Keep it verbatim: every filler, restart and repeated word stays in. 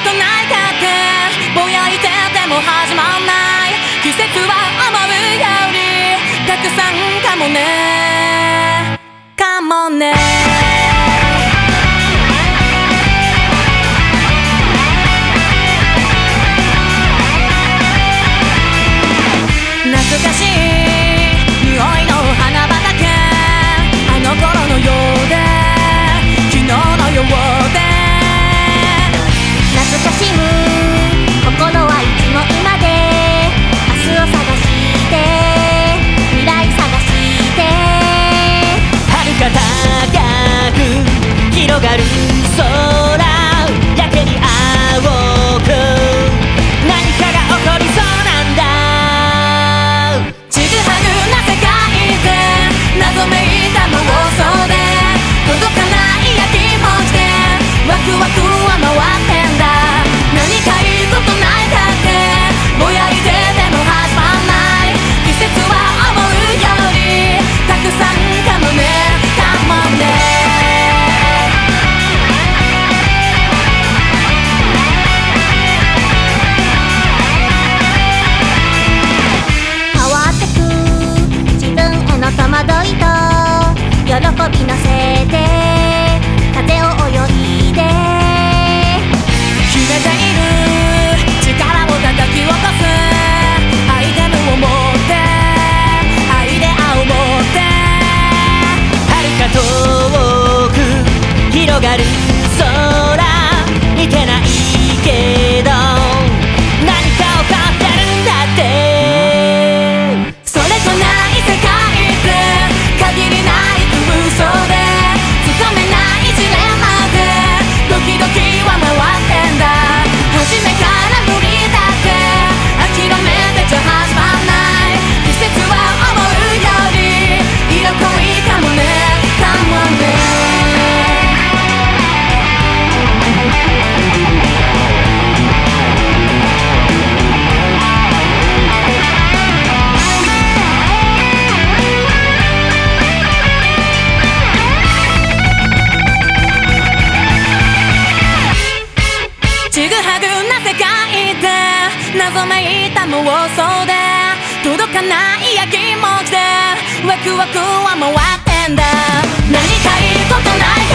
ことないかってぼやいてても始まんない季節は思うよりたくさんかもねかもね懐かしい匂いの花畑あの頃のようで昨日のようで懐かしむ心はいつも今で明日を探して未来探して遥か高く広がる空やけに青く何かが起こりそうなんだちぐはぐな世界で謎めいた妄想で届かないや気持ちでワクワクは回ってんだ何かいいことないかってぼやいてても始まんない季節は思うよりたくさんかもねかもね変わってく自分への戸惑いと喜び乗せて風を泳いで秘めている力を叩き起こすアイテムを持って愛で青持って遥か遠く広がる空似てないけど何か起こってるんだってそれじゃない世界って限りない空想でつかめないジレンマでドキドキは回ってんだ初めから無理だって諦めてちゃ始まんない季節は思うより色恋かもねかもねちぐはぐな世界で謎めいた妄想で届かないや気持ちでワクワクは回ってんだ何かいいことないか